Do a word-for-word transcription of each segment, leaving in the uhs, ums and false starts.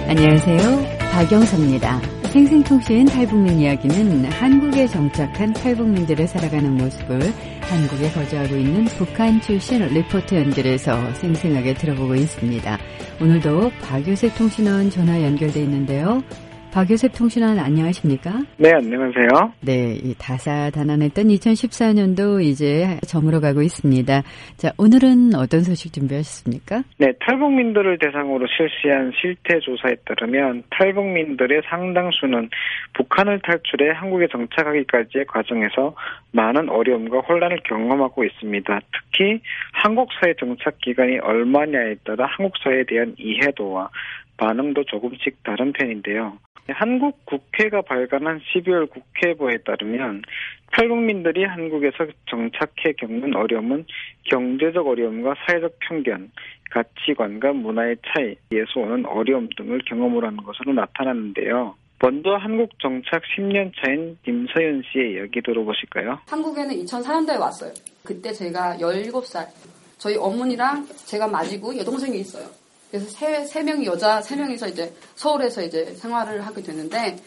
안녕하세요. 박영서입니다. 생생통신 탈북민 이야기는 한국에 정착한 탈북민들의 살아가는 모습을 한국에 거주하고 있는 북한 출신 리포터 연결해서 생생하게 들어보고 있습니다. 오늘도 박요셉 통신원 전화 연결돼 있는데요. 박요셉 통신원 안녕하십니까? 네, 안녕하세요. 네, 이 다사다난했던 이천십사 년도 이제 저물어가고 있습니다. 자, 오늘은 어떤 소식 준비하셨습니까? 네, 탈북민들을 대상으로 실시한 실태조사에 따르면 탈북민들의 상당수는 북한을 탈출해 한국에 정착하기까지의 과정에서 많은 어려움과 혼란을 경험하고 있습니다. 특히 한국 사회 정착 기간이 얼마냐에 따라 한국 사회에 대한 이해도와 반응도 조금씩 다른 편인데요. 한국 국회가 발간한 십이월 국회보에 따르면 탈북민들이 한국에서 정착해 겪는 어려움은 경제적 어려움과 사회적 편견, 가치관과 문화의 차이에서 오는 어려움 등을 경험을 하는 것으로 나타났는데요. 먼저 한국 정착 십 년 차인 김서윤 씨의 이야기 들어보실까요? 한국에는 이천사 년도에 왔어요. 그때 제가 열일곱 살. 저희 어머니랑 제가 맞이고 여동생이 있어요. 그래서 세, 세 명이 여자 세 명이서 이제 서울에서 이제 생활을 하게 됐는데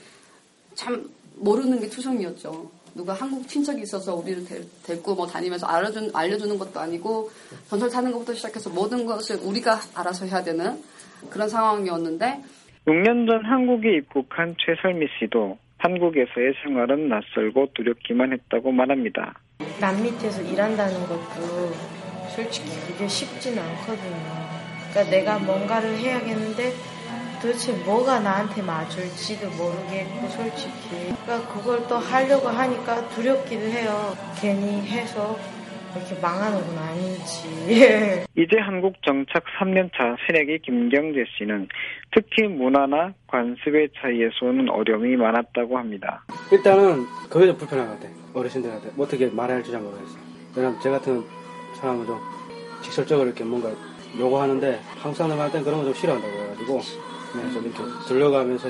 참 모르는 게 투성이었죠. 누가 한국 친척이 있어서 우리를 데, 데리고 뭐 다니면서 알려준, 알려주는 것도 아니고 전철 타는 것부터 시작해서 모든 것을 우리가 알아서 해야 되는 그런 상황이었는데 육 년 전 한국에 입국한 최설미 씨도 한국에서의 생활은 낯설고 두렵기만 했다고 말합니다. 남 밑에서 일한다는 것도 솔직히 그게 쉽지는 않거든요. 그러니까 내가 뭔가를 해야겠는데 도대체 뭐가 나한테 맞을지도 모르겠고 솔직히 그러니까 그걸 또 하려고 하니까 두렵기도 해요. 괜히 해서 이렇게 망하는 건 아닌지. 이제 한국 정착 삼 년 차 새내기 김경재 씨는 특히 문화나 관습의 차이에서 오는 어려움이 많았다고 합니다. 일단은 그게 좀 불편한 것 같아요. 어르신들한테 어떻게 말해야 할지 잘 모르겠어요. 왜냐면 제 같은 사람은 좀 직설적으로 이렇게 뭔가 요구하는데 한국 사람들 때는 그런 거 좀 싫어한다고 해가지고 네, 좀 이렇게 들려가면서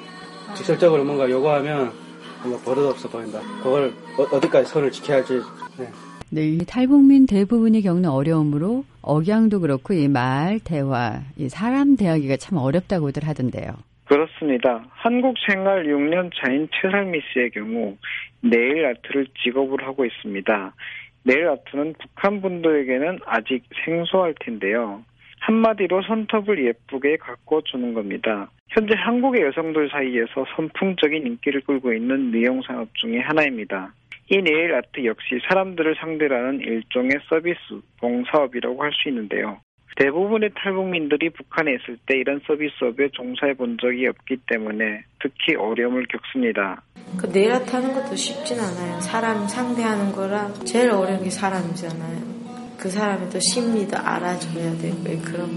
직설적으로 뭔가 요구하면 뭔가 버릇없어 보인다. 그걸 어, 어디까지 선을 지켜야 할지. 네. 네, 이 탈북민 대부분이 겪는 어려움으로 억양도 그렇고 이 말, 대화, 이 사람 대하기가 참 어렵다고들 하던데요. 그렇습니다. 한국 생활 육 년 차인 최설미 씨의 경우 네일 아트를 직업으로 하고 있습니다. 네일 아트는 북한 분들에게는 아직 생소할 텐데요. 한마디로 손톱을 예쁘게 가꿔주는 겁니다. 현재 한국의 여성들 사이에서 선풍적인 인기를 끌고 있는 미용 산업 중에 하나입니다. 이 네일 아트 역시 사람들을 상대로 하는 일종의 서비스, 봉사업이라고 할 수 있는데요. 대부분의 탈북민들이 북한에 있을 때 이런 서비스업에 종사해 본 적이 없기 때문에 특히 어려움을 겪습니다. 그 네일 아트 하는 것도 쉽진 않아요. 사람 상대하는 거라 제일 어려운 게 사람이잖아요. 그 사람의 또 심리도 알아줘야 되고 그런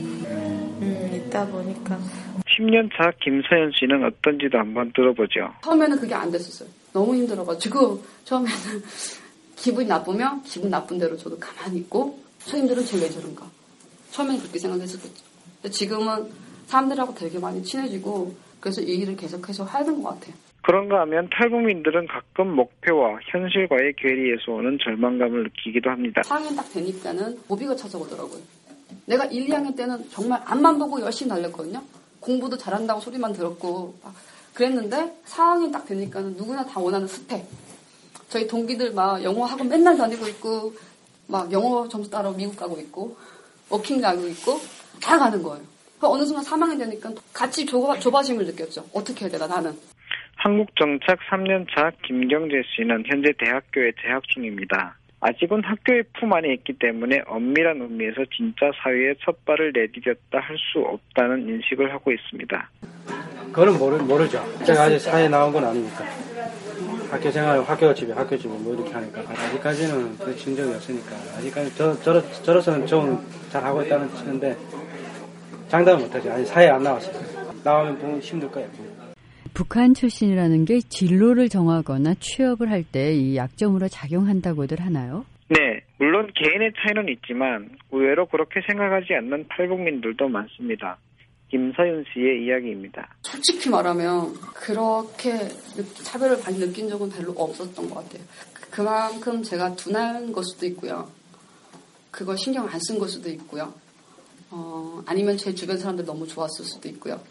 음, 있다 보니까. 십 년 차 김서연 씨는 어떤지도 한번 들어보죠. 처음에는 그게 안 됐었어요. 너무 힘들어가지고 처음에는 기분이 나쁘면 기분 나쁜 대로 저도 가만히 있고 선생님들은 쟤 왜 저런가. 처음에는 그렇게 생각했었겠죠. 근데 지금은 사람들하고 되게 많이 친해지고 그래서 이 일을 계속해서 하는 것 같아요. 그런가 하면 탈북민들은 가끔 목표와 현실과의 괴리에서 오는 절망감을 느끼기도 합니다. 사 학년 딱 되니까는 고비가 찾아오더라고요. 내가 일, 이 학년 때는 정말 앞만 보고 열심히 달렸거든요. 공부도 잘한다고 소리만 들었고 막 그랬는데 사 학년 딱 되니까는 누구나 다 원하는 스펙. 저희 동기들 막 영어 학원 맨날 다니고 있고 막 영어 점수 따러 미국 가고 있고 워킹 가고 있고 다 가는 거예요. 어느 순간 삼 학년 되니까 같이 좁아, 좁아짐을 느꼈죠. 어떻게 해야 되나 나는. 한국 정착 삼 년 차 김경재 씨는 현재 대학교에 재학 중입니다. 아직은 학교의 품 안에 있기 때문에 엄밀한 의미에서 진짜 사회에 첫 발을 내디뎠다 할 수 없다는 인식을 하고 있습니다. 그건 모르, 모르죠. 제가 아직 사회에 나온 건 아니니까. 학교 생활, 학교 집에, 학교 집에 뭐 이렇게 하니까. 아직까지는 그 진적이 없으니까. 아직까지 저, 저로, 저로서는 좀 잘하고 있다는 치는데 장담은 못하죠. 아직 사회에 안 나왔어요. 나오면 보면 힘들 거예요. 북한 출신이라는 게 진로를 정하거나 취업을 할 때 이 약점으로 작용한다고들 하나요? 네, 물론 개인의 차이는 있지만 의외로 그렇게 생각하지 않는 탈북민들도 많습니다. 김서윤 씨의 이야기입니다. 솔직히 말하면 그렇게 차별을 많이 느낀 적은 별로 없었던 것 같아요. 그만큼 제가 둔한 걸 수도 있고요. 그걸 신경 안 쓴 걸 수도 있고요. 어, 아니면 제 주변 사람들 너무 좋았을 수도 있고요.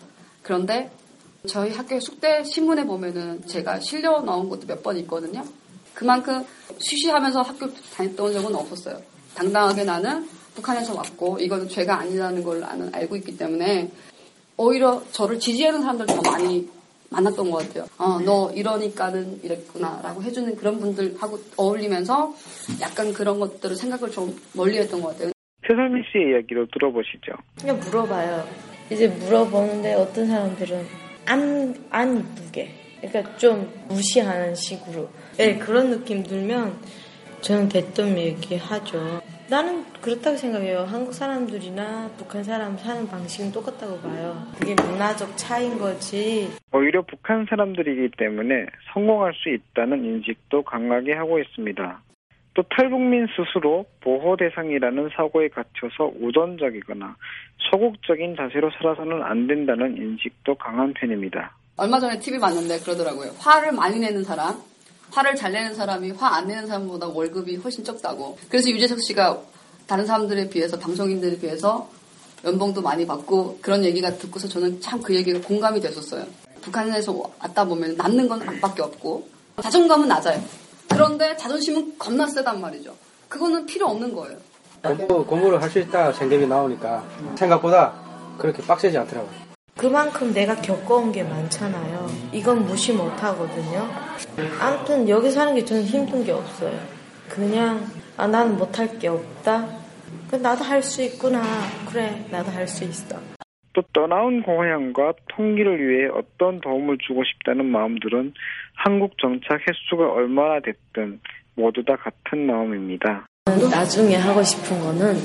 그런데 저희 학교 숙대 신문에 보면은 제가 실려 나온 것도 몇 번 있거든요. 그만큼 쉬쉬하면서 학교 다녔던 적은 없었어요. 당당하게 나는 북한에서 왔고 이거는 죄가 아니라는 걸 나는 알고 있기 때문에 오히려 저를 지지하는 사람들 더 많이 만났던 것 같아요. 어, 너 이러니까는 이랬구나라고 해주는 그런 분들하고 어울리면서 약간 그런 것들을 생각을 좀 멀리했던 것 같아요. 최설민 씨의 이야기로 들어보시죠. 그냥 물어봐요. 이제 물어보는데 어떤 사람들은 안, 안 이쁘게, 그러니까 좀 무시하는 식으로. 네, 그런 느낌 들면 저는 대뜸 얘기하죠. 나는 그렇다고 생각해요. 한국 사람들이나 북한 사람 사는 방식은 똑같다고 봐요. 그게 문화적 차이인 거지. 오히려 북한 사람들이기 때문에 성공할 수 있다는 인식도 강하게 하고 있습니다. 또 탈북민 스스로 보호 대상이라는 사고에 갇혀서 우선적이거나 소극적인 자세로 살아서는 안 된다는 인식도 강한 편입니다. 얼마 전에 티비 봤는데 그러더라고요. 화를 많이 내는 사람, 화를 잘 내는 사람이 화 안 내는 사람보다 월급이 훨씬 적다고. 그래서 유재석 씨가 다른 사람들에 비해서, 방송인들에 비해서 연봉도 많이 받고 그런 얘기가 듣고서 저는 참 그 얘기가 공감이 됐었어요. 북한에서 왔다 보면 남는 건 안밖에 없고 자존감은 낮아요. 그런데 자존심은 겁나 세단 말이죠. 그거는 필요 없는 거예요. 공부, 공부를 할 수 있다 생각이 나오니까 생각보다 그렇게 빡세지 않더라고요. 그만큼 내가 겪어온 게 많잖아요. 이건 무시 못 하거든요. 아무튼 여기 사는 게 저는 힘든 게 없어요. 그냥 아 나는 못할 게 없다. 나도 할 수 있구나. 그래 나도 할 수 있어. 또 떠나온 고향과 통기를 위해 어떤 도움을 주고 싶다는 마음들은 한국 정착 횟수가 얼마나 됐든 모두 다 같은 마음입니다. 나중에 하고 싶은 거는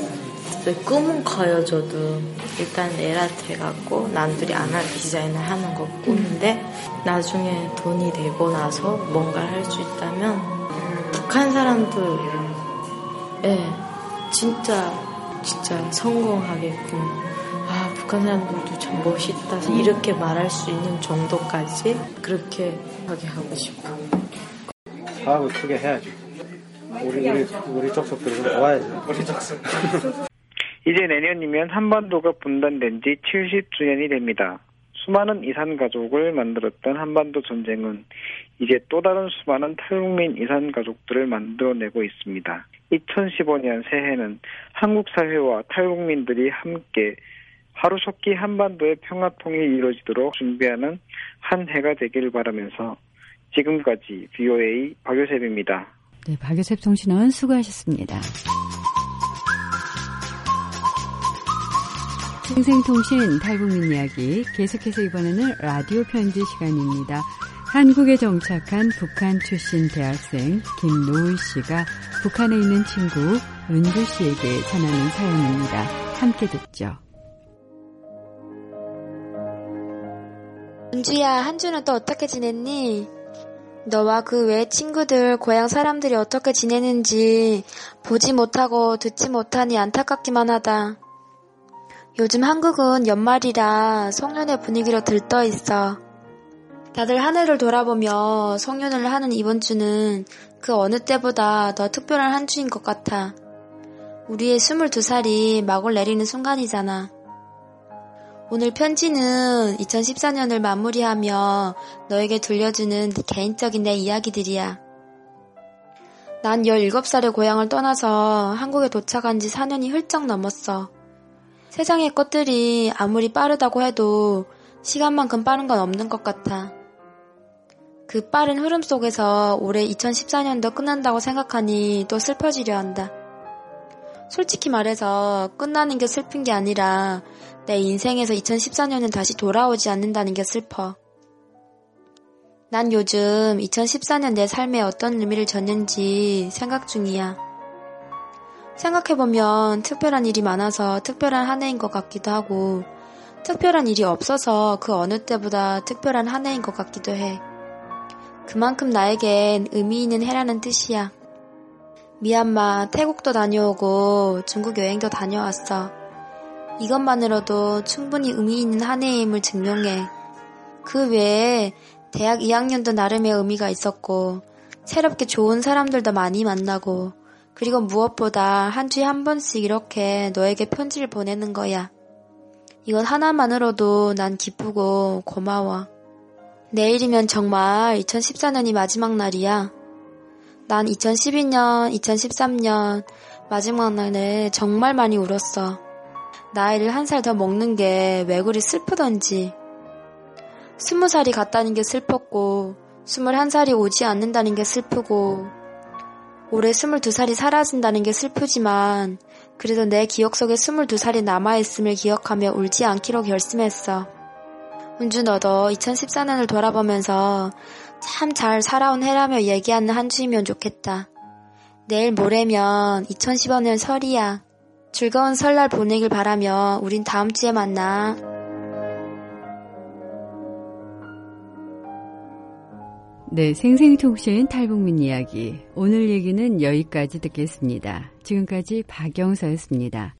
꿈은 커요. 저도 일단 에라 돼갖고 남들이 안 할 디자인을 하는 거 꿈인데 나중에 돈이 되고 나서 뭔가를 할 수 있다면 북한 사람들 예 진짜 진짜 성공하게끔 아 북한 사람들도 참 멋있다 이렇게 말할 수 있는 정도까지 그렇게 하게 하고 싶어요. 사업을 크게 해야지. 우리 우리 우리 족속들이 좀 좋아야지. 우리 족속. 이제 내년이면 한반도가 분단된 지 칠십 주년이 됩니다. 수많은 이산 가족을 만들었던 한반도 전쟁은 이제 또 다른 수많은 탈북민 이산 가족들을 만들어내고 있습니다. 이천십오 년 새해는 한국 사회와 탈북민들이 함께 하루속히 한반도의 평화통일이 이루어지도록 준비하는 한 해가 되길 바라면서 지금까지 브이오에이 박요셉입니다. 네, 박요셉 통신원 수고하셨습니다. 생생통신 탈북민 이야기 계속해서 이번에는 라디오 편지 시간입니다. 한국에 정착한 북한 출신 대학생 김노을 씨가 북한에 있는 친구 은주 씨에게 전하는 사연입니다. 함께 듣죠. 은주야, 한 주는 또 어떻게 지냈니? 너와 그 외 친구들, 고향 사람들이 어떻게 지내는지 보지 못하고 듣지 못하니 안타깝기만 하다. 요즘 한국은 연말이라 송년회 분위기로 들떠 있어. 다들 한 해를 돌아보며 송년회를 하는 이번 주는 그 어느 때보다 더 특별한 한 주인 것 같아. 우리의 스물두 살이 막을 내리는 순간이잖아. 오늘 편지는 이천십사 년을 마무리하며 너에게 들려주는 개인적인 내 이야기들이야. 난 열일곱 살에 고향을 떠나서 한국에 도착한 지 사 년이 훌쩍 넘었어. 세상의 것들이 아무리 빠르다고 해도 시간만큼 빠른 건 없는 것 같아. 그 빠른 흐름 속에서 올해 이천십사 년도 끝난다고 생각하니 또 슬퍼지려 한다. 솔직히 말해서 끝나는 게 슬픈 게 아니라 내 인생에서 이천십사 년은 다시 돌아오지 않는다는 게 슬퍼. 난 요즘 이천십사 년 내 삶에 어떤 의미를 줬는지 생각 중이야. 생각해보면 특별한 일이 많아서 특별한 한 해인 것 같기도 하고 특별한 일이 없어서 그 어느 때보다 특별한 한 해인 것 같기도 해. 그만큼 나에겐 의미 있는 해라는 뜻이야. 미얀마, 태국도 다녀오고 중국 여행도 다녀왔어. 이것만으로도 충분히 의미 있는 한 해임을 증명해. 그 외에 대학 이 학년도 나름의 의미가 있었고 새롭게 좋은 사람들도 많이 만나고 그리고 무엇보다 한 주에 한 번씩 이렇게 너에게 편지를 보내는 거야. 이것 하나만으로도 난 기쁘고 고마워. 내일이면 정말 이천십사 년이 마지막 날이야. 난 이천십이 년, 이천십삼 년 마지막 날에 정말 많이 울었어. 나이를 한 살 더 먹는 게 왜 그리 슬프던지. 스무 살이 갔다는 게 슬펐고 스물한 살이 오지 않는다는 게 슬프고 올해 스물두 살이 사라진다는 게 슬프지만 그래도 내 기억 속에 스물두 살이 남아있음을 기억하며 울지 않기로 결심했어. 은주 너도 이천십사 년을 돌아보면서 참 잘 살아온 해라며 얘기하는 한 주이면 좋겠다. 내일 모레면 이천십오 년 설이야. 즐거운 설날 보내길 바라며 우린 다음 주에 만나. 네, 생생통신 탈북민 이야기. 오늘 얘기는 여기까지 듣겠습니다. 지금까지 박영서였습니다.